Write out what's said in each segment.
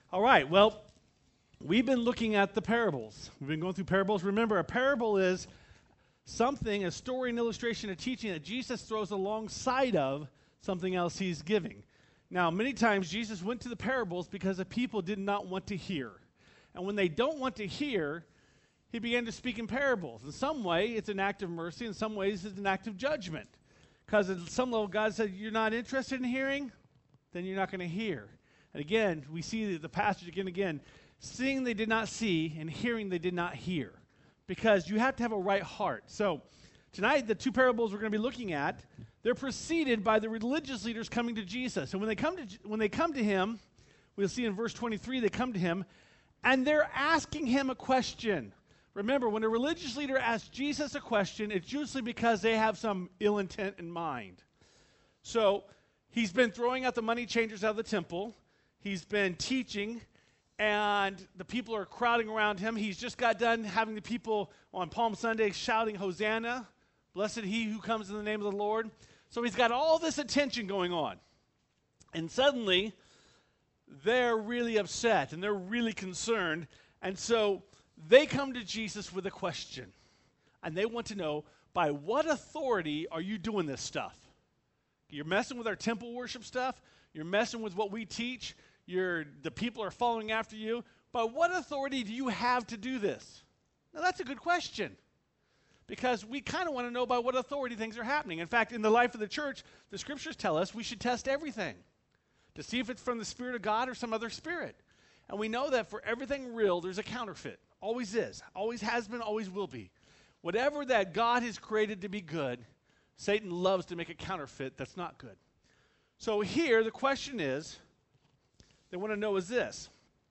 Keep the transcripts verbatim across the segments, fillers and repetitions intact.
All right, well, we've been looking at the parables. We've been going through parables. Remember, a parable is something, a story, an illustration, a teaching that Jesus throws alongside of something else he's giving. Now, many times Jesus went to the parables because the people did not want to hear. And when they don't want to hear, he began to speak in parables. In some way, it's an act of mercy. In some ways, it's an act of judgment. Because at some level, God said, you're not interested in hearing? Then you're not going to hear. And again, we see the passage again and again. Seeing they did not see, and hearing they did not hear. Because you have to have a right heart. So tonight, the two parables we're going to be looking at, they're preceded by the religious leaders coming to Jesus. And when they come to when they come to him, we'll see in verse twenty-three, they come to him, and they're asking him a question. Remember, when a religious leader asks Jesus a question, it's usually because they have some ill intent in mind. So he's been throwing out the money changers out of the temple. He's been teaching, and the people are crowding around him. He's just got done having the people on Palm Sunday shouting, Hosanna, blessed he who comes in the name of the Lord. So he's got all this attention going on. And suddenly, they're really upset, and they're really concerned. And so they come to Jesus with a question. And they want to know, by what authority are you doing this stuff? You're messing with our temple worship stuff. You're messing with what we teach. You're, the people are following after you. By what authority do you have to do this? Now, that's a good question. Because we kind of want to know by what authority things are happening. In fact, in the life of the church, the scriptures tell us we should test everything to see if it's from the Spirit of God or some other spirit. And we know that for everything real, there's a counterfeit. Always is. Always has been, always will be. Whatever that God has created to be good, Satan loves to make a counterfeit that's not good. So here, the question is, they want to know is this.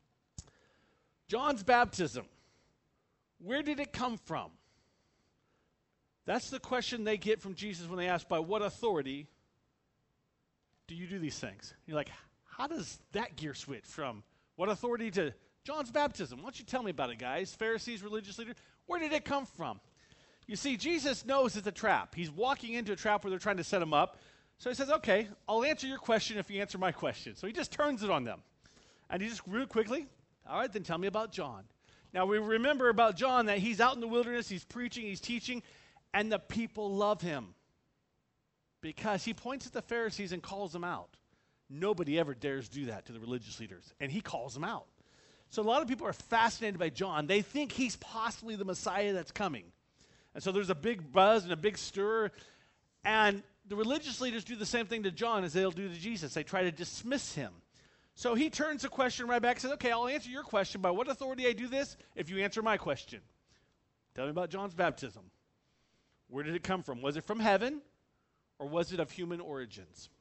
John's baptism, where did it come from? That's the question they get from Jesus when they ask, by what authority do you do these things? You're like, how does that gear switch from what authority to John's baptism? Why don't you tell me about it, guys? Pharisees, religious leaders, where did it come from? You see, Jesus knows it's a trap. He's walking into a trap where they're trying to set him up. So he says, okay, I'll answer your question if you answer my question. So he just turns it on them. And he just real quickly, all right, then tell me about John. Now we remember about John that he's out in the wilderness, he's preaching, he's teaching, and the people love him. Because he points at the Pharisees and calls them out. Nobody ever dares do that to the religious leaders. And he calls them out. So a lot of people are fascinated by John. They think he's possibly the Messiah that's coming. And so there's a big buzz and a big stir. And the religious leaders do the same thing to John as they'll do to Jesus. They try to dismiss him. So he turns the question right back and says, okay, I'll answer your question. By what authority I do this if you answer my question? Tell me about John's baptism. Where did it come from? Was it from heaven or was it of human origins?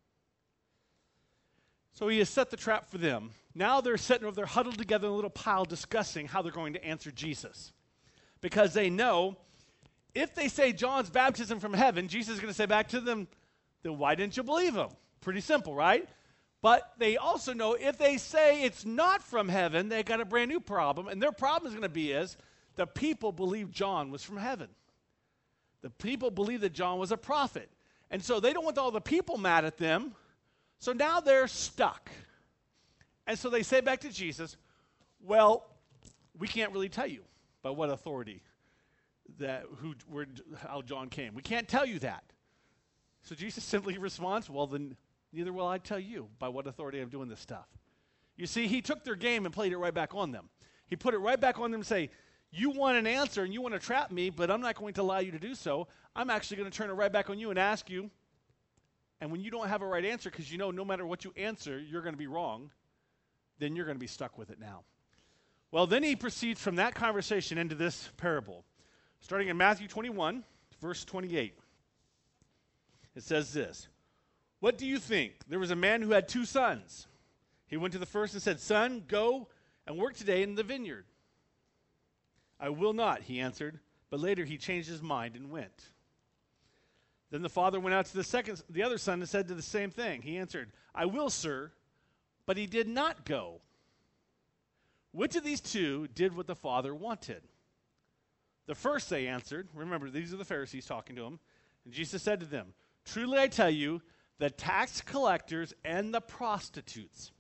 So he has set the trap for them. Now they're sitting over there huddled together in a little pile discussing how they're going to answer Jesus. Because they know if they say John's baptism from heaven, Jesus is going to say back to them, then why didn't you believe him? Pretty simple, right? But they also know if they say it's not from heaven, they got a brand new problem. And their problem is going to be is the people believe John was from heaven. The people believe that John was a prophet. And so they don't want all the people mad at them. So now they're stuck. And so they say back to Jesus, well, we can't really tell you by what authority that who where how John came. We can't tell you that. So Jesus simply responds, well, then neither will I tell you by what authority I'm doing this stuff. You see, he took their game and played it right back on them. He put it right back on them and say, you want an answer and you want to trap me, but I'm not going to allow you to do so. I'm actually going to turn it right back on you and ask you. And when you don't have a right answer, because you know no matter what you answer, you're going to be wrong, then you're going to be stuck with it now. Well, then he proceeds from that conversation into this parable. Starting in Matthew twenty-one, verse twenty-eight. It says this. What do you think? There was a man who had two sons. He went to the first and said, son, go and work today in the vineyard. I will not, he answered. But later he changed his mind and went. Then the father went out to the second, the other son and said to the same thing. He answered, I will, sir. But he did not go. Which of these two did what the father wanted? The first, they answered. Remember, these are the Pharisees talking to him. And Jesus said to them, truly I tell you, the tax collectors and the prostitutes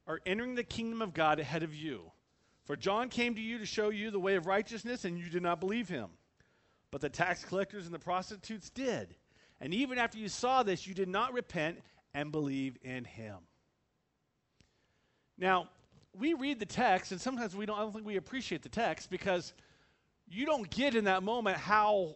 are entering the kingdom of God ahead of you. For John came to you to show you the way of righteousness, and you did not believe him. But the tax collectors and the prostitutes did. And even after you saw this, you did not repent and believe in him." Now, we read the text, and sometimes we don't, I don't think we appreciate the text, because you don't get in that moment how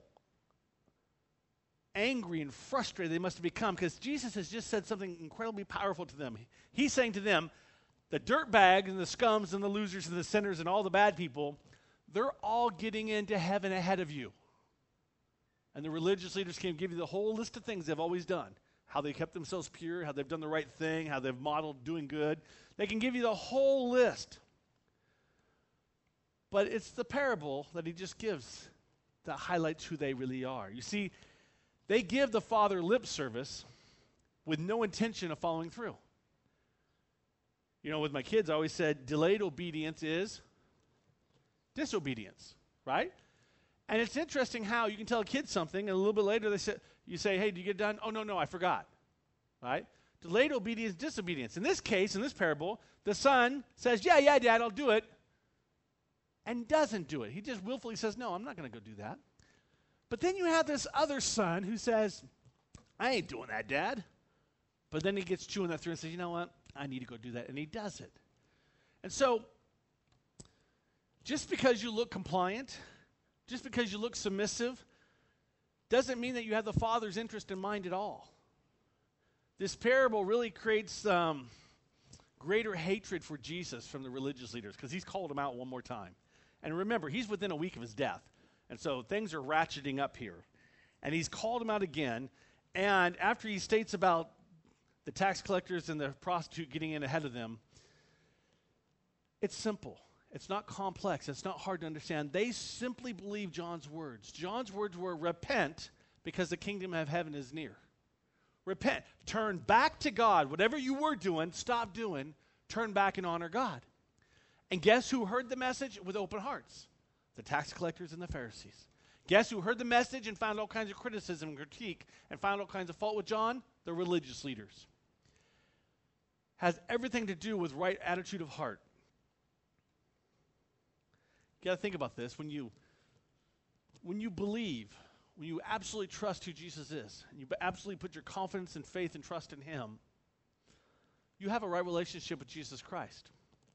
angry and frustrated they must have become, because Jesus has just said something incredibly powerful to them. He's saying to them, the dirtbags and the scums and the losers and the sinners and all the bad people, they're all getting into heaven ahead of you. And the religious leaders can give you the whole list of things they've always done. How they kept themselves pure, how they've done the right thing, how they've modeled doing good. They can give you the whole list. But it's the parable that he just gives that highlights who they really are. You see, they give the Father lip service with no intention of following through. You know, with my kids, I always said delayed obedience is disobedience, right? And it's interesting how you can tell a kid something, and a little bit later they say, you say, "Hey, did you get done?" "Oh, no, no, I forgot." Right? Delayed obedience, disobedience. In this case, in this parable, the son says, "Yeah, yeah, Dad, I'll do it," and doesn't do it. He just willfully says, "No, I'm not going to go do that." But then you have this other son who says, "I ain't doing that, Dad." But then he gets chewing that through and says, "You know what? I need to go do that." And he does it. And so, just because you look compliant, just because you look submissive, doesn't mean that you have the Father's interest in mind at all. This parable really creates um, greater hatred for Jesus from the religious leaders, because he's called them out one more time. And remember, he's within a week of his death. And so things are ratcheting up here. And he's called them out again. And after he states about the tax collectors and the prostitute getting in ahead of them, it's simple. It's not complex. It's not hard to understand. They simply believe John's words. John's words were, "Repent, because the kingdom of heaven is near." Repent. Turn back to God. Whatever you were doing, stop doing. Turn back and honor God. And guess who heard the message with open hearts? The tax collectors and the Pharisees. Guess who heard the message and found all kinds of criticism and critique and found all kinds of fault with John? The religious leaders. Has everything to do with right attitude of heart. You got to think about this. When you, when you believe, when you absolutely trust who Jesus is, and you absolutely put your confidence and faith and trust in him, you have a right relationship with Jesus Christ.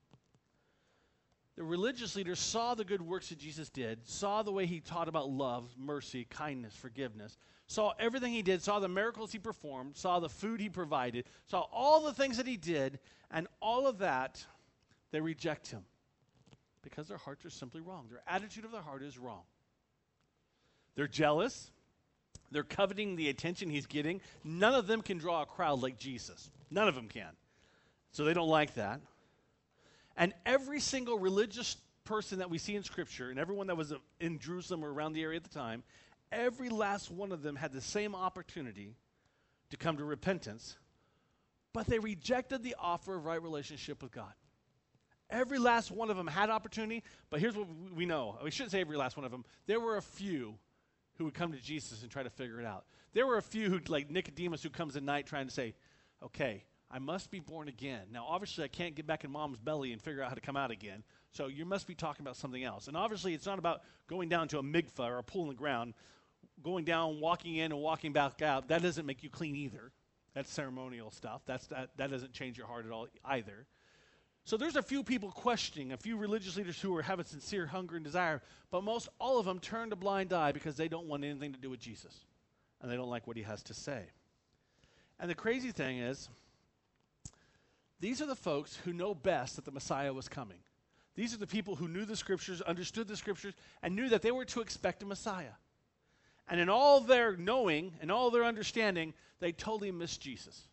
The religious leaders saw the good works that Jesus did, saw the way he taught about love, mercy, kindness, forgiveness, saw everything he did, saw the miracles he performed, saw the food he provided, saw all the things that he did, and all of that, they reject him because their hearts are simply wrong. Their attitude of their heart is wrong. They're jealous. They're coveting the attention he's getting. None of them can draw a crowd like Jesus. None of them can. So they don't like that. And every single religious person that we see in Scripture, and everyone that was in Jerusalem or around the area at the time, every last one of them had the same opportunity to come to repentance, but they rejected the offer of right relationship with God. Every last one of them had opportunity, but here's what we know. We shouldn't say every last one of them. There were a few who would come to Jesus and try to figure it out. There were a few who, like Nicodemus, who comes at night trying to say, "Okay, I must be born again. Now, obviously, I can't get back in mom's belly and figure out how to come out again. So you must be talking about something else." And obviously, it's not about going down to a mikvah or a pool in the ground, going down, walking in, and walking back out. That doesn't make you clean either. That's ceremonial stuff. That's that, that doesn't change your heart at all either. So there's a few people questioning, a few religious leaders who are having sincere hunger and desire, but most all of them turned a blind eye because they don't want anything to do with Jesus, and they don't like what he has to say. And the crazy thing is, these are the folks who know best that the Messiah was coming. These are the people who knew the Scriptures, understood the Scriptures, and knew that they were to expect a Messiah. And in all their knowing and all their understanding, they totally missed Jesus.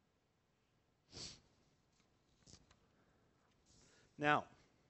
Now,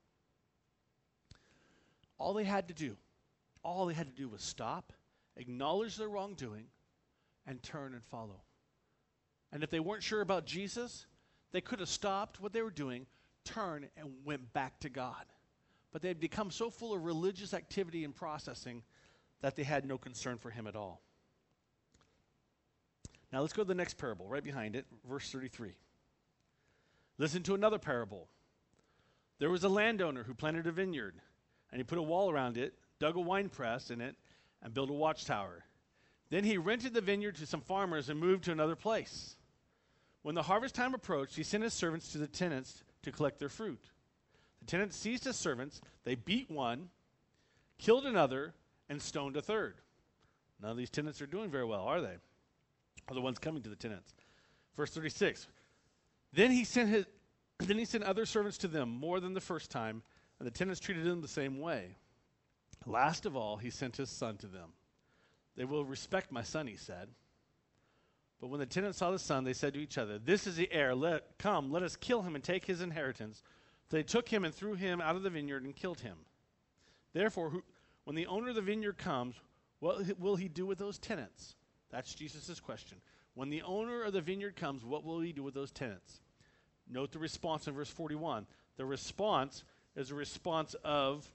all they had to do, all they had to do was stop, acknowledge their wrongdoing, and turn and follow. And if they weren't sure about Jesus, they could have stopped what they were doing, turned, and went back to God. But they had become so full of religious activity and processing that they had no concern for him at all. Now let's go to the next parable, right behind it, verse thirty-three. Listen to another parable. There was a landowner who planted a vineyard, and he put a wall around it, dug a wine press in it, and built a watchtower. Then he rented the vineyard to some farmers and moved to another place. When the harvest time approached, he sent his servants to the tenants to collect their fruit. The tenants seized his servants, they beat one, killed another, and stoned a third. None of these tenants are doing very well, are they? Or the ones coming to the tenants. Verse thirty-six. Then he sent his, then he sent other servants to them, more than the first time, and the tenants treated them the same way. Last of all, he sent his son to them. They will respect my son, he said. But when the tenants saw the son, they said to each other, this is the heir. Let, come, let us kill him and take his inheritance. So they took him and threw him out of the vineyard and killed him. Therefore, who, when the owner of the vineyard comes, what will he do with those tenants? That's Jesus' question. When the owner of the vineyard comes, what will he do with those tenants? Note the response in verse forty-one. The response is a response of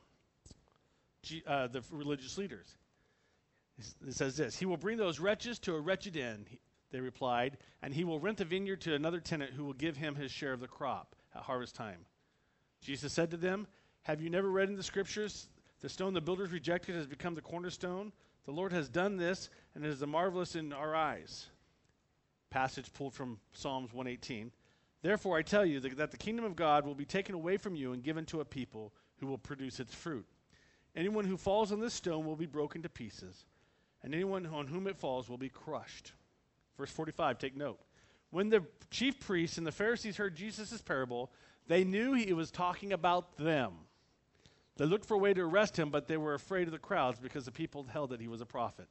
G, uh, the religious leaders. It says this, he will bring those wretches to a wretched end, he, they replied, and he will rent the vineyard to another tenant who will give him his share of the crop at harvest time. Jesus said to them, have you never read in the scriptures, the stone the builders rejected has become the cornerstone? The Lord has done this, and it is marvelous in our eyes. Passage pulled from Psalms one eighteen. Therefore I tell you that, that the kingdom of God will be taken away from you and given to a people who will produce its fruit. Anyone who falls on this stone will be broken to pieces, and anyone on whom it falls will be crushed. Verse forty-five, take note. When the chief priests and the Pharisees heard Jesus' parable, they knew he was talking about them. They looked for a way to arrest him, but they were afraid of the crowds because the people held that he was a prophet.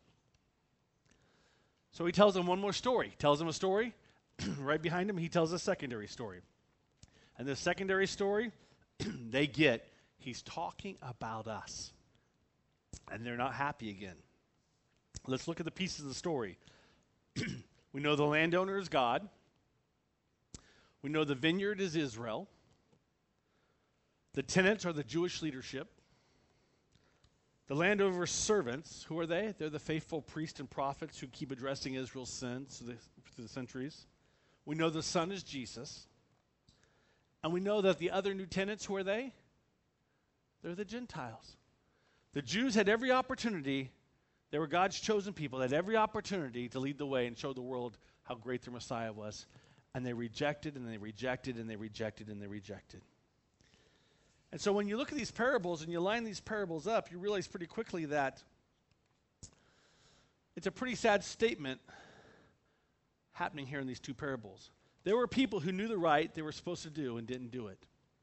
So he tells them one more story. He tells them a story. Right behind him, he tells a secondary story. And the secondary story, they get, he's talking about us. And they're not happy again. Let's look at the pieces of the story. We know the landowner is God. We know the vineyard is Israel. The tenants are the Jewish leadership. The landowner's servants, who are they? They're the faithful priests and prophets who keep addressing Israel's sins through the, through the centuries. We know the son is Jesus. And we know that the other new tenants, who are they? They're the Gentiles. The Jews had every opportunity. They were God's chosen people. They had every opportunity to lead the way and show the world how great their Messiah was. And they rejected, and they rejected, and they rejected, and they rejected. And so when you look at these parables and you line these parables up, you realize pretty quickly that it's a pretty sad statement happening here in these two parables. There were people who knew the right they were supposed to do and didn't do it.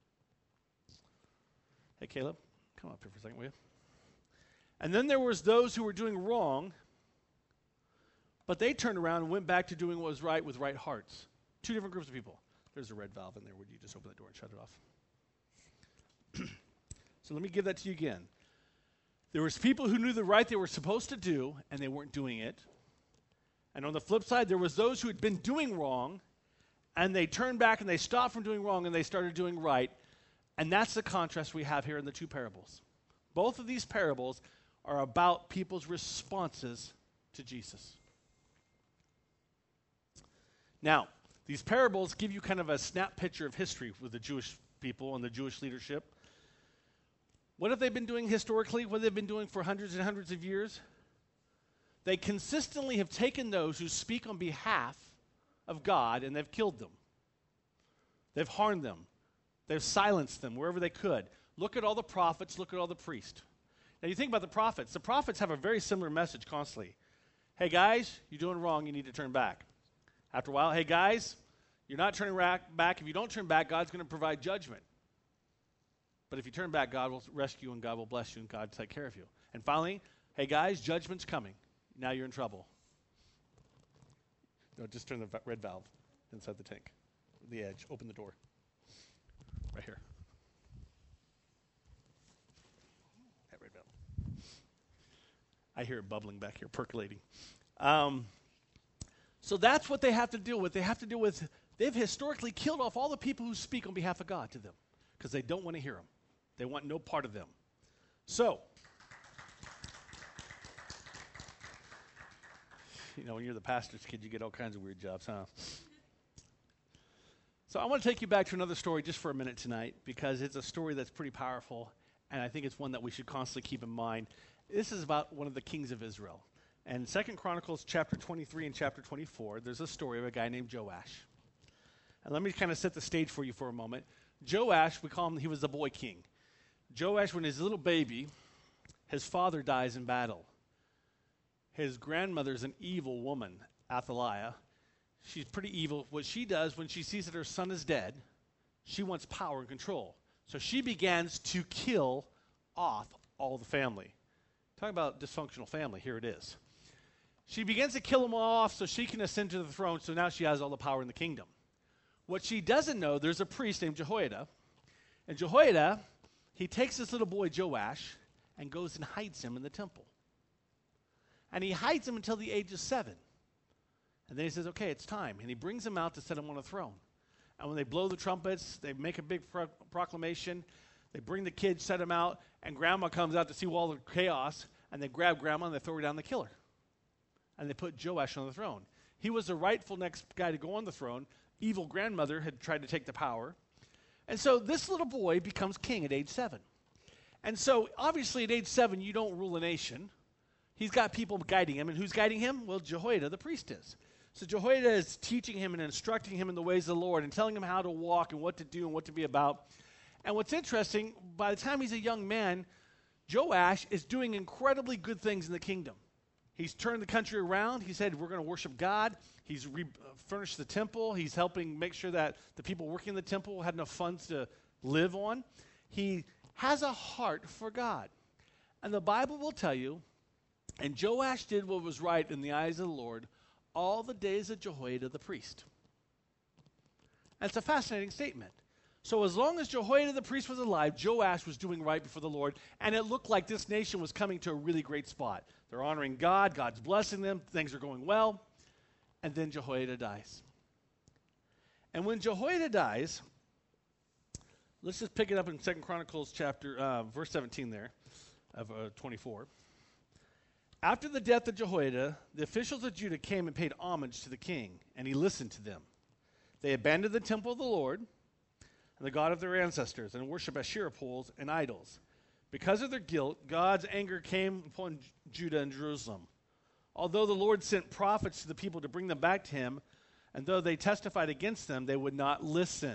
Hey, Caleb, come up here for a second, will you? And then there was those who were doing wrong, but they turned around and went back to doing what was right with right hearts. Two different groups of people. There's a red valve in there. Would you just open that door and shut it off? So let me give that to you again. There was people who knew the right they were supposed to do, and they weren't doing it. And on the flip side, there was those who had been doing wrong, and they turned back and they stopped from doing wrong, and they started doing right. And that's the contrast we have here in the two parables. Both of these parables are about people's responses to Jesus. Now, these parables give you kind of a snap picture of history with the Jewish people and the Jewish leadership. What have they been doing historically? What have they been doing for hundreds and hundreds of years? They consistently have taken those who speak on behalf of God and they've killed them. They've harmed them. They've silenced them wherever they could. Look at all the prophets. Look at all the priests. Now you think about the prophets. The prophets have a very similar message constantly. Hey guys, you're doing wrong. You need to turn back. After a while, hey guys, you're not turning back. If you don't turn back, God's going to provide judgment. But if you turn back, God will rescue you and God will bless you and God will take care of you. And finally, hey guys, judgment's coming. Now you're in trouble. No, just turn the v- red valve inside the tank. The edge. Open the door. Right here. That red valve. I hear it bubbling back here, percolating. Um, so that's what they have to deal with. They have to deal with, they've historically killed off all the people who speak on behalf of God to them because they don't want to hear them. They want no part of them. So, you know, when you're the pastor's kid, you get all kinds of weird jobs, huh? So I want to take you back to another story just for a minute tonight, because it's a story that's pretty powerful, and I think it's one that we should constantly keep in mind. This is about one of the kings of Israel. And Second Chronicles chapter twenty-three and chapter twenty-four, there's a story of a guy named Joash. And let me kind of set the stage for you for a moment. Joash, we call him, he was the boy king. Joash, when he's a little baby, his father dies in battle. His grandmother's an evil woman, Athaliah. She's pretty evil. What she does when she sees that her son is dead, she wants power and control. So she begins to kill off all the family. Talking about dysfunctional family, here it is. She begins to kill them off so she can ascend to the throne, so now she has all the power in the kingdom. What she doesn't know, there's a priest named Jehoiada, and Jehoiada, he takes this little boy Joash and goes and hides him in the temple. And he hides him until the age of seven. And then he says, okay, it's time. And he brings him out to set him on a throne. And when they blow the trumpets, they make a big pro- proclamation. They bring the kid, set him out, and grandma comes out to see all the chaos, and they grab grandma and they throw her down the killer. And they put Joash on the throne. He was the rightful next guy to go on the throne. Evil grandmother had tried to take the power. And so this little boy becomes king at age seven. And so obviously at age seven, you don't rule a nation. He's got people guiding him. And who's guiding him? Well, Jehoiada, the priest is. So Jehoiada is teaching him and instructing him in the ways of the Lord and telling him how to walk and what to do and what to be about. And what's interesting, by the time he's a young man, Joash is doing incredibly good things in the kingdom. He's turned the country around. He said, we're going to worship God. He's re- furnished the temple. He's helping make sure that the people working in the temple had enough funds to live on. He has a heart for God. And the Bible will tell you, and Joash did what was right in the eyes of the Lord all the days of Jehoiada the priest. That's a fascinating statement. So as long as Jehoiada the priest was alive, Joash was doing right before the Lord, and it looked like this nation was coming to a really great spot. They're honoring God, God's blessing them, things are going well, and then Jehoiada dies. And when Jehoiada dies, let's just pick it up in Second Chronicles chapter, uh, verse seventeen there, of uh, twenty-four. After the death of Jehoiada, the officials of Judah came and paid homage to the king, and he listened to them. They abandoned the temple of the Lord and the God of their ancestors, and worshiped Asherah poles and idols. Because of their guilt, God's anger came upon Judah and Jerusalem. Although the Lord sent prophets to the people to bring them back to him, and though they testified against them, they would not listen.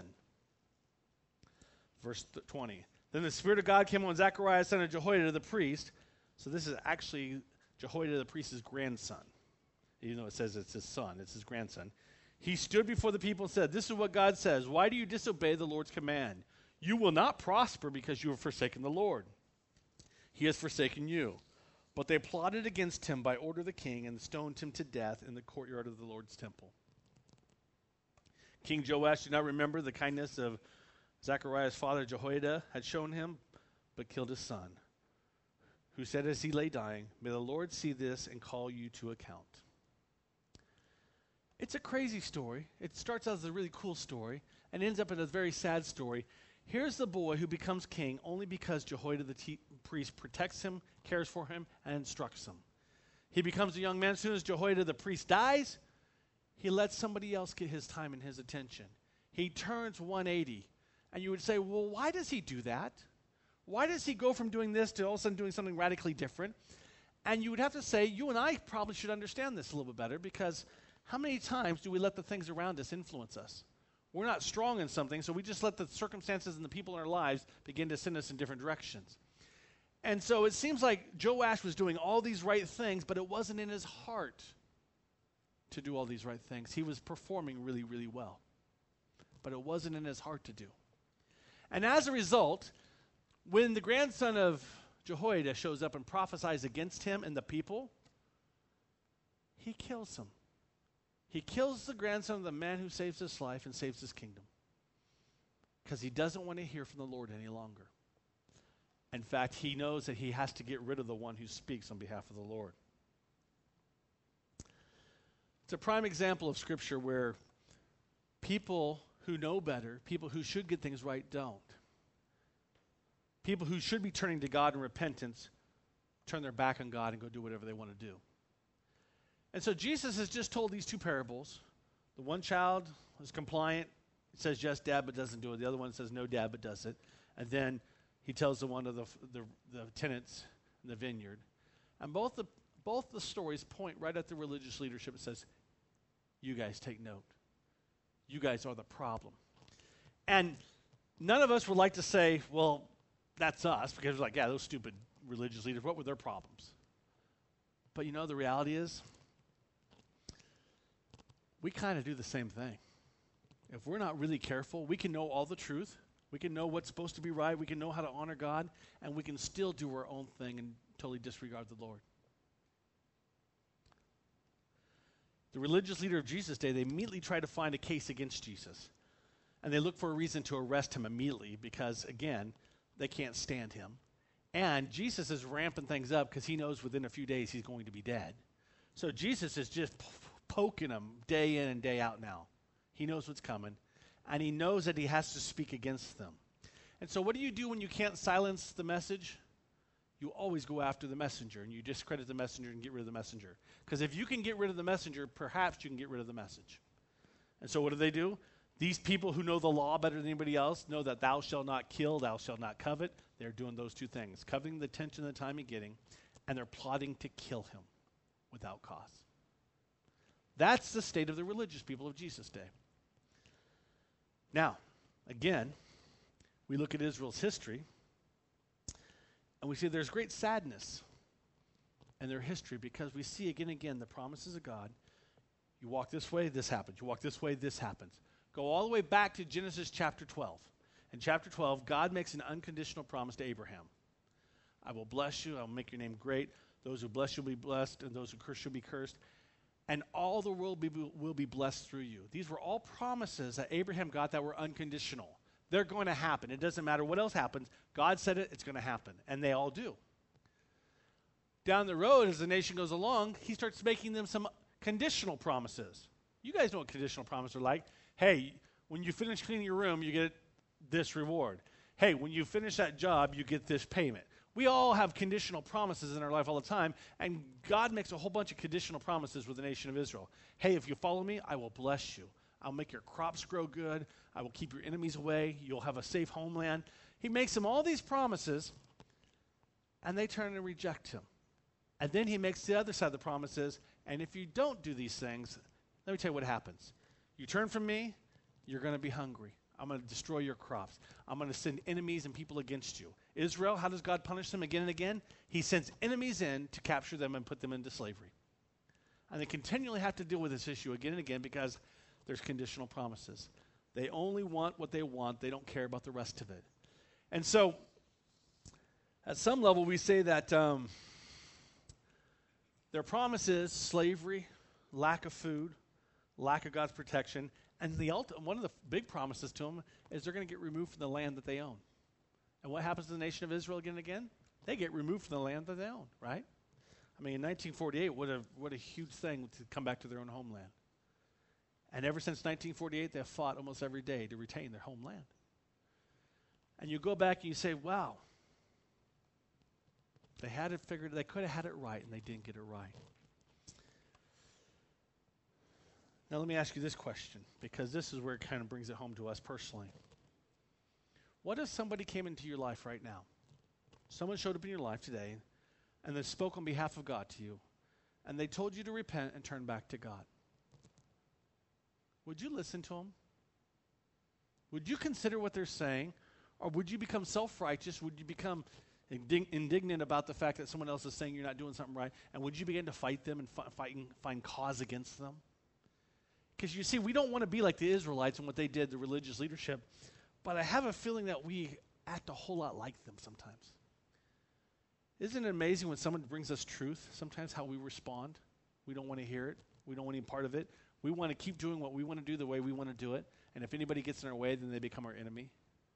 Verse twenty. Then the Spirit of God came on Zechariah, son of Jehoiada the priest. So this is actually Jehoiada the priest's grandson. Even though it says it's his son, it's his grandson. He stood before the people and said, this is what God says. Why do you disobey the Lord's command? You will not prosper because you have forsaken the Lord. He has forsaken you. But they plotted against him by order of the king and stoned him to death in the courtyard of the Lord's temple. King Joash did not remember the kindness of Zechariah's father Jehoiada had shown him, but killed his son, who said as he lay dying, may the Lord see this and call you to account. It's a crazy story. It starts out as a really cool story and ends up in a very sad story. Here's the boy who becomes king only because Jehoiada the te- priest protects him, cares for him, and instructs him. He becomes a young man. As soon as Jehoiada the priest dies, he lets somebody else get his time and his attention. He turns one eighty. And you would say, well, why does he do that? Why does he go from doing this to all of a sudden doing something radically different? And you would have to say, you and I probably should understand this a little bit better, because how many times do we let the things around us influence us? We're not strong in something, so we just let the circumstances and the people in our lives begin to send us in different directions. And so it seems like Joash was doing all these right things, but it wasn't in his heart to do all these right things. He was performing really, really well, but it wasn't in his heart to do. And as a result, when the grandson of Jehoiada shows up and prophesies against him and the people, he kills him. He kills the grandson of the man who saves his life and saves his kingdom, because he doesn't want to hear from the Lord any longer. In fact, he knows that he has to get rid of the one who speaks on behalf of the Lord. It's a prime example of Scripture where people who know better, people who should get things right, don't. People who should be turning to God in repentance turn their back on God and go do whatever they want to do. And so Jesus has just told these two parables. The one child was compliant, It says yes, Dad, but doesn't do it. The other one says no, Dad, but does it. And then he tells the one of the the, the tenants in the vineyard. And both the both the stories point right at the religious leadership. It says, you guys take note. You guys are the problem. And none of us would like to say, well, that's us, because we're like, yeah, those stupid religious leaders, what were their problems? But you know, the reality is, we kind of do the same thing. If we're not really careful, we can know all the truth. We can know what's supposed to be right. We can know how to honor God. And we can still do our own thing and totally disregard the Lord. The religious leader of Jesus' day, they immediately try to find a case against Jesus. And they look for a reason to arrest him immediately because, again, they can't stand him. And Jesus is ramping things up because he knows within a few days he's going to be dead. So Jesus is just p- poking him day in and day out now. He knows what's coming. And he knows that he has to speak against them. And so what do you do when you can't silence the message? You always go after the messenger, and you discredit the messenger and get rid of the messenger. Because if you can get rid of the messenger, perhaps you can get rid of the message. And so what do they do? These people who know the law better than anybody else know that thou shalt not kill, thou shalt not covet. They're doing those two things, coveting the attention and the time and getting, and they're plotting to kill him without cause. That's the state of the religious people of Jesus' day. Now, again, we look at Israel's history, and we see there's great sadness in their history because we see again and again the promises of God. You walk this way, this happens. You walk this way, this happens. Go all the way back to Genesis chapter twelve. In chapter twelve, God makes an unconditional promise to Abraham. I will bless you. I will make your name great. Those who bless you will be blessed, and those who curse you will be cursed. And all the world be, will be blessed through you. These were all promises that Abraham got that were unconditional. They're going to happen. It doesn't matter what else happens. God said it, it's going to happen. And they all do. Down the road, as the nation goes along, he starts making them some conditional promises. You guys know what conditional promises are like. Hey, when you finish cleaning your room, you get this reward. Hey, when you finish that job, you get this payment. We all have conditional promises in our life all the time, and God makes a whole bunch of conditional promises with the nation of Israel. Hey, if you follow me, I will bless you. I'll make your crops grow good. I will keep your enemies away. You'll have a safe homeland. He makes them all these promises, and they turn and reject him. And then he makes the other side of the promises, and if you don't do these things, let me tell you what happens. You turn from me, you're going to be hungry. I'm going to destroy your crops. I'm going to send enemies and people against you. Israel, how does God punish them again and again? He sends enemies in to capture them and put them into slavery. And they continually have to deal with this issue again and again because there's conditional promises. They only want what they want. They don't care about the rest of it. And so, at some level, we say that um, their promise is slavery, lack of food, lack of God's protection, and the ulti- one of the big promises to them is they're going to get removed from the land that they own. And what happens to the nation of Israel again and again? They get removed from the land that they own, right? I mean, in nineteen forty-eight, what a what a huge thing to come back to their own homeland. And ever since nineteen forty-eight, they've fought almost every day to retain their homeland. And you go back and you say, wow, they had it figured, they could have had it right, and they didn't get it right. Now let me ask you this question, because this is where it kind of brings it home to us personally. What if somebody came into your life right now? Someone showed up in your life today, and they spoke on behalf of God to you, and they told you to repent and turn back to God. Would you listen to them? Would you consider what they're saying? Or would you become self-righteous? Would you become indig- indignant about the fact that someone else is saying you're not doing something right? And would you begin to fight them and fi- fight and find cause against them? Because you see, we don't want to be like the Israelites and what they did, the religious leadership. But I have a feeling that we act a whole lot like them sometimes. Isn't it amazing when someone brings us truth, sometimes how we respond? We don't want to hear it. We don't want any part of it. We want to keep doing what we want to do the way we want to do it. And if anybody gets in our way, then they become our enemy.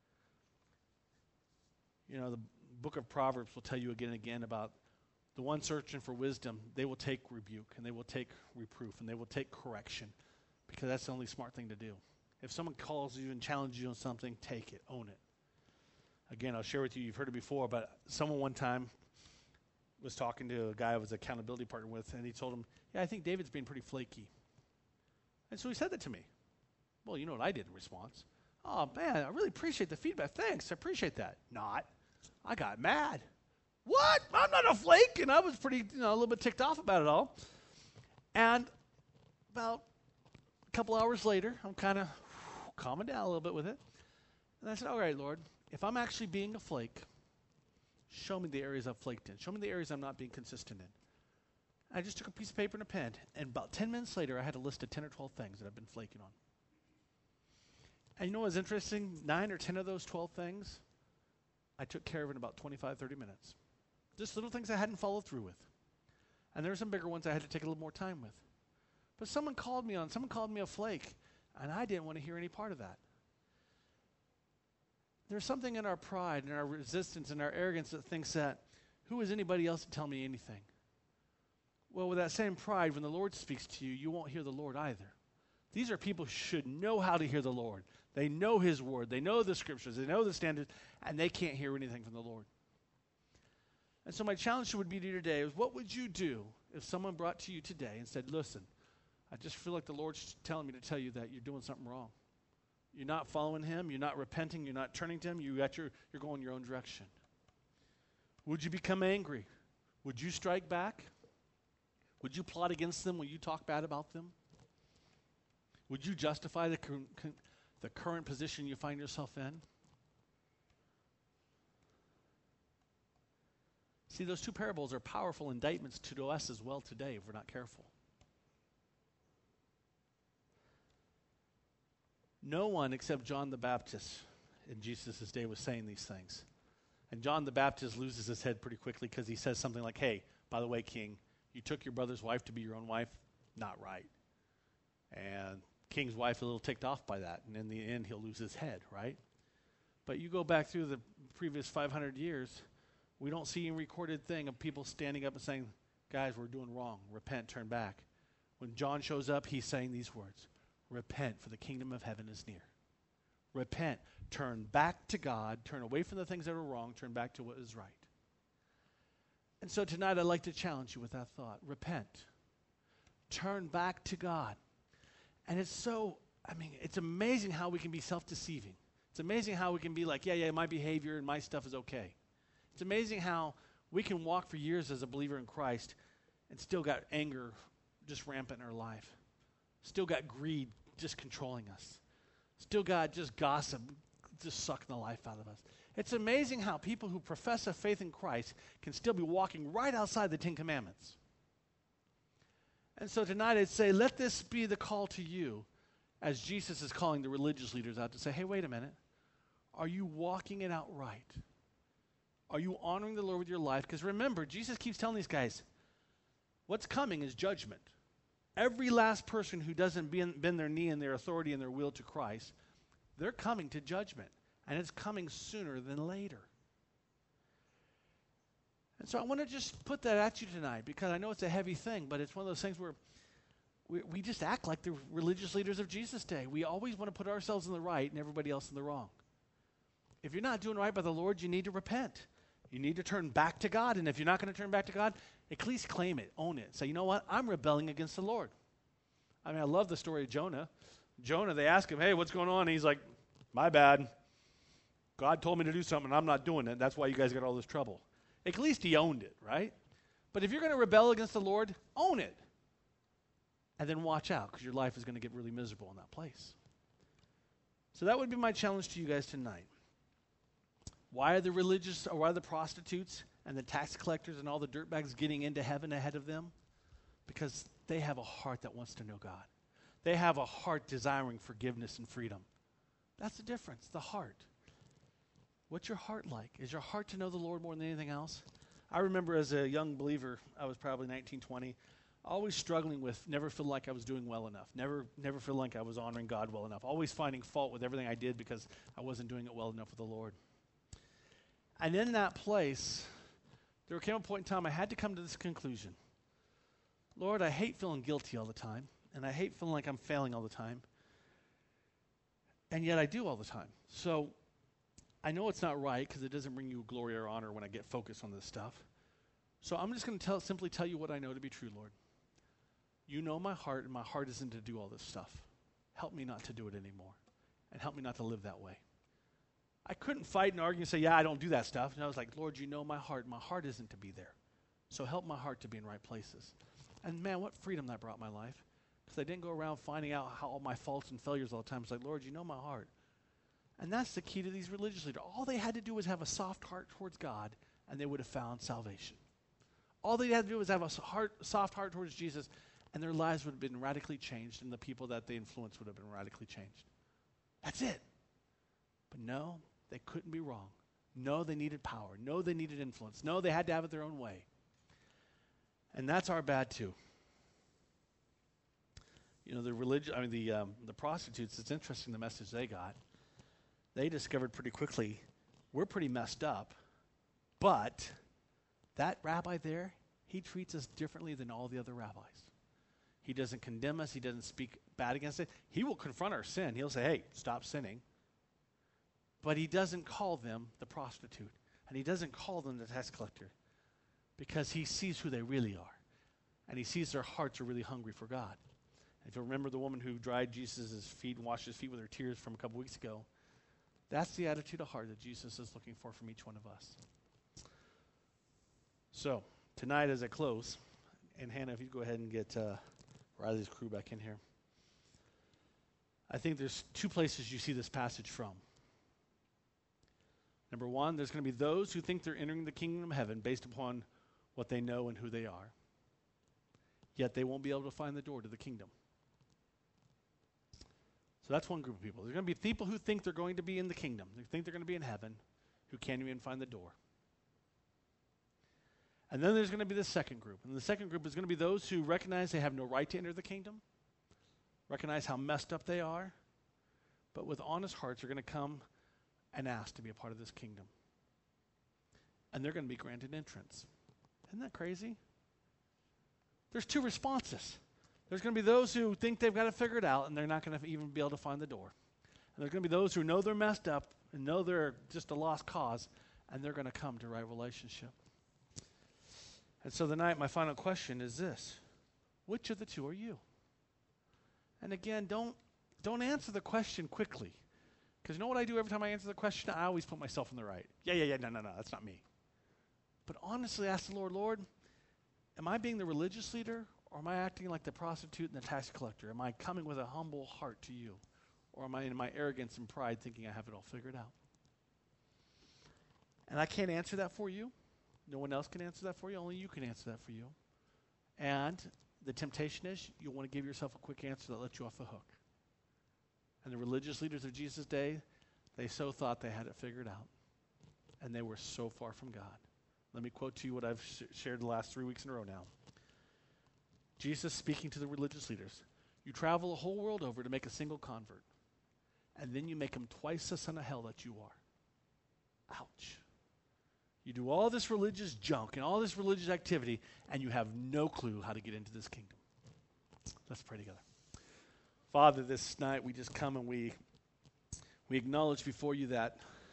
You know, the book of Proverbs will tell you again and again about the one searching for wisdom. They will take rebuke, and they will take reproof, and they will take correction, because that's the only smart thing to do. If someone calls you and challenges you on something, take it, own it. Again, I'll share with you, you've heard it before, but someone one time was talking to a guy I was an accountability partner with, and he told him, yeah, I think David's being pretty flaky. And so he said that to me. Well, you know what I did in response? Oh, man, I really appreciate the feedback. Thanks, I appreciate that. Not. I got mad. What? I'm not a flake. And I was pretty, you know, a little bit ticked off about it all. And about a couple hours later, I'm kind of calming down a little bit with it. And I said, all right, Lord, if I'm actually being a flake, show me the areas I've flaked in. Show me the areas I'm not being consistent in. I just took a piece of paper and a pen, and about ten minutes later, I had a list of ten or twelve things that I've been flaking on. And you know what's interesting? Nine or ten of those twelve things, I took care of in about twenty-five, thirty minutes. Just little things I hadn't followed through with. And there were some bigger ones I had to take a little more time with. But someone called me on, someone called me a flake, and I didn't want to hear any part of that. There's something in our pride and our resistance and our arrogance that thinks that, who is anybody else to tell me anything? Well, with that same pride, when the Lord speaks to you, you won't hear the Lord either. These are people who should know how to hear the Lord. They know His Word. They know the Scriptures. They know the standards, and they can't hear anything from the Lord. And so my challenge would be to you today is, what would you do if someone brought to you today and said, listen, I just feel like the Lord's telling me to tell you that you're doing something wrong. You're not following Him. You're not repenting. You're not turning to Him. You got your, you're going your own direction. Would you become angry? Would you strike back? Would you plot against them? Will you talk bad about them? Would you justify the, cur- con- the current position you find yourself in? See, those two parables are powerful indictments to us as well today if we're not careful. No one except John the Baptist in Jesus' day was saying these things. And John the Baptist loses his head pretty quickly because he says something like, hey, by the way, King, you took your brother's wife to be your own wife? Not right. And King's wife is a little ticked off by that. And in the end, he'll lose his head, right? But you go back through the previous five hundred years, we don't see a recorded thing of people standing up and saying, guys, we're doing wrong. Repent, turn back. When John shows up, he's saying these words, repent, for the kingdom of heaven is near. Repent, turn back to God, turn away from the things that are wrong, turn back to what is right. And so tonight I'd like to challenge you with that thought. Repent. Turn back to God. And it's so, I mean, it's amazing how we can be self-deceiving. It's amazing how we can be like, yeah, yeah, my behavior and my stuff is okay. It's amazing how we can walk for years as a believer in Christ and still got anger just rampant in our life. Still got greed just controlling us. Still got just gossip just sucking the life out of us. It's amazing how people who profess a faith in Christ can still be walking right outside the Ten Commandments. And so tonight I'd say, let this be the call to you as Jesus is calling the religious leaders out to say, hey, wait a minute. Are you walking it out right? Are you honoring the Lord with your life? Because remember, Jesus keeps telling these guys, what's coming is judgment. Every last person who doesn't bend, bend their knee in their authority and their will to Christ, they're coming to judgment. And it's coming sooner than later. And so I want to just put that at you tonight because I know it's a heavy thing, but it's one of those things where we, we just act like the religious leaders of Jesus' day. We always want to put ourselves in the right and everybody else in the wrong. If you're not doing right by the Lord, you need to repent. You need to turn back to God. And if you're not going to turn back to God, at least claim it, own it. Say, you know what? I'm rebelling against the Lord. I mean, I love the story of Jonah. Jonah, they ask him, hey, what's going on? And he's like, my bad. God told me to do something, and I'm not doing it. That's why you guys got all this trouble. At least he owned it, right? But if you're going to rebel against the Lord, own it. And then watch out, because your life is going to get really miserable in that place. So that would be my challenge to you guys tonight. Why are the religious, or why are the prostitutes and the tax collectors and all the dirtbags getting into heaven ahead of them? Because they have a heart that wants to know God. They have a heart desiring forgiveness and freedom. That's the difference, the heart. What's your heart like? Is your heart to know the Lord more than anything else? I remember as a young believer, I was probably nineteen, twenty, always struggling with never feeling like I was doing well enough, never never feeling like I was honoring God well enough, always finding fault with everything I did because I wasn't doing it well enough with the Lord. And in that place, there came a point in time I had to come to this conclusion. Lord, I hate feeling guilty all the time, and I hate feeling like I'm failing all the time, and yet I do all the time. So I know it's not right because it doesn't bring you glory or honor when I get focused on this stuff. So I'm just going to tell, simply tell you what I know to be true, Lord. You know my heart, and my heart isn't to do all this stuff. help me not to do it anymore. And help me not to live that way. I couldn't fight and argue and say, yeah, I don't do that stuff. And I was like, Lord, you know my heart. My heart isn't to be there. So help my heart to be in right places. And man, what freedom that brought my life. Because I didn't go around finding out how all my faults and failures all the time. It's like, Lord, you know my heart. And that's the key to these religious leaders. All they had to do was have a soft heart towards God, and they would have found salvation. All they had to do was have a heart, soft heart towards Jesus, and their lives would have been radically changed, and the people that they influenced would have been radically changed. That's it. But no, they couldn't be wrong. No, they needed power. No, they needed influence. No, they had to have it their own way. And that's our bad too. You know, the religion, I mean, the um, the prostitutes, it's interesting the message they got. They discovered pretty quickly, we're pretty messed up, but that rabbi there, he treats us differently than all the other rabbis. He doesn't condemn us. He doesn't speak bad against it. He will confront our sin. He'll say, hey, stop sinning. But he doesn't call them the prostitute. And he doesn't call them the tax collector. Because he sees who they really are. And he sees their hearts are really hungry for God. And if you remember the woman who dried Jesus' feet and washed his feet with her tears from a couple weeks ago, that's the attitude of heart that Jesus is looking for from each one of us. So, tonight as I close, and Hannah, if you go ahead and get uh, Riley's crew back in here. I think there's two places you see this passage from. Number one, there's going to be those who think they're entering the kingdom of heaven based upon what they know and who they are. Yet they won't be able to find the door to the kingdom. So that's one group of people. There's going to be people who think they're going to be in the kingdom. They think they're going to be in heaven, who can't even find the door. And then there's going to be the second group. And the second group is going to be those who recognize they have no right to enter the kingdom, recognize how messed up they are, but with honest hearts are going to come and ask to be a part of this kingdom. And they're going to be granted entrance. Isn't that crazy? There's two responses. There's going to be those who think they've got it figured out, and they're not going to even be able to find the door. And there's going to be those who know they're messed up and know they're just a lost cause, and they're going to come to right relationship. And so tonight, my final question is this. Which of the two are you? And again, don't, don't answer the question quickly. Because you know what I do every time I answer the question? I always put myself in the right. Yeah, yeah, yeah, no, no, no, that's not me. But honestly, ask the Lord, Lord, am I being the religious leader, or am I acting like the prostitute and the tax collector? Am I coming with a humble heart to you? Or am I in my arrogance and pride thinking I have it all figured out? And I can't answer that for you. No one else can answer that for you. Only you can answer that for you. And the temptation is you'll want to give yourself a quick answer that lets you off the hook. And the religious leaders of Jesus' day, they so thought they had it figured out. And they were so far from God. Let me quote to you what I've sh- shared the last three weeks in a row now. Jesus speaking to the religious leaders. You travel the whole world over to make a single convert. And then you make him twice the son of hell that you are. Ouch. You do all this religious junk and all this religious activity, and you have no clue how to get into this kingdom. Let's pray together. Father, this night we just come and we we acknowledge before you that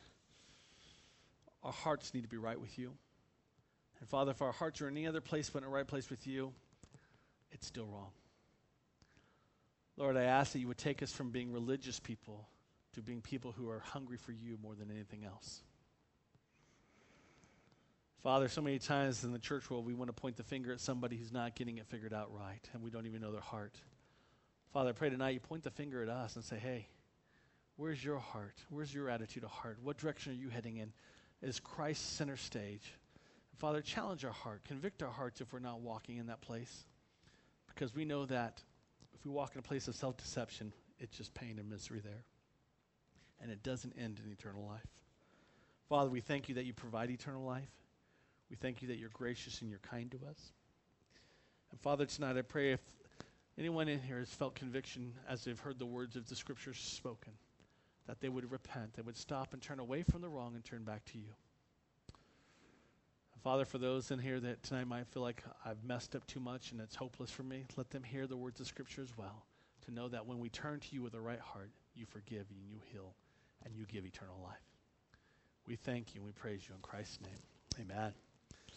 our hearts need to be right with you. And Father, if our hearts are in any other place but in the right place with you, it's still wrong. Lord, I ask that you would take us from being religious people to being people who are hungry for you more than anything else. Father, so many times in the church world, we want to point the finger at somebody who's not getting it figured out right, and we don't even know their heart. Father, I pray tonight you point the finger at us and say, hey, where's your heart? Where's your attitude of heart? What direction are you heading in? Is Christ center stage? And Father, challenge our heart. Convict our hearts if we're not walking in that place. Because we know that if we walk in a place of self-deception, it's just pain and misery there. And it doesn't end in eternal life. Father, we thank you that you provide eternal life. We thank you that you're gracious and you're kind to us. And Father, tonight I pray if anyone in here has felt conviction as they've heard the words of the scriptures spoken, that they would repent, they would stop and turn away from the wrong and turn back to you. And Father, for those in here that tonight might feel like I've messed up too much and it's hopeless for me, let them hear the words of scripture as well, to know that when we turn to you with the right heart, you forgive and you heal and you give eternal life. We thank you and we praise you in Christ's name. Amen.